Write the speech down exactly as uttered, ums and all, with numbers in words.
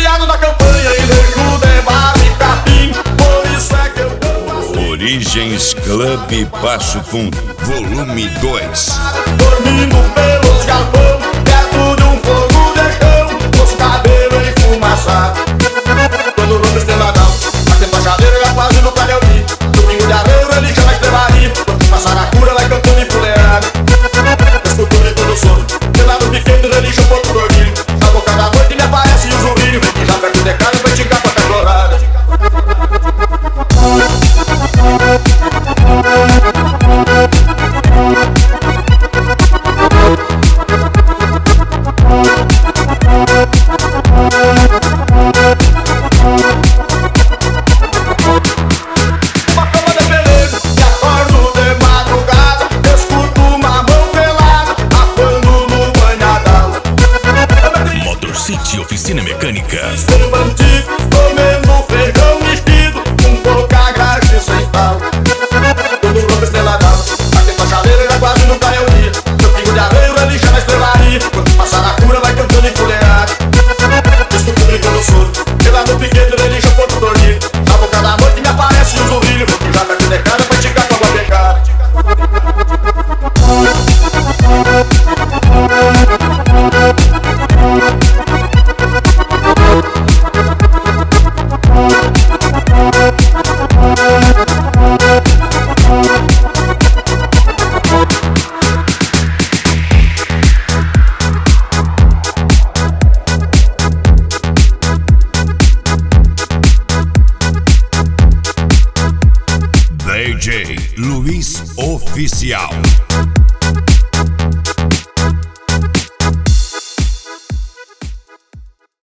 criado na campanha e deixo de bar e capim. Por isso é que eu amo. Origens Clube Baixo Fundo, volume dois. Dormindo pelos galpão, perto de um fogo de chão, os cabelos enfumaçados. Quando o nome estreladão, batendo a chaveira já quase no Calhãozinho. Domingo de arreio ele chama estrebaria. Quando passar a cura vai cantando e fuleirado. Escultura e todo sono, pela no piquete ele chupou pro gordinho. Na boca da noite me aparece o zumbirinho. E já perto de casa vai xingar com a cachorrada. Uma cama de peleiro, e acordo de madrugada. Escuto uma mão pelada, afando no banhadão. Motor City Oficina Mecânica. Estou bandido, comendo feijão mexido, com pouca graxa e sem pau. Quando o roubo estreladão, batendo a chaveira já quase no Calhãozinho. Meu pingo de arreio ele chama estrelaria. Quando passar a cura vai cantando enfuleirado. Escuto brincando sono, pela no piquete ele chupou pro gordinho. Na boca da noite me aparece o zurrilho. E já perto de casa vai xingar com a pecada. D J Luiz Oficial.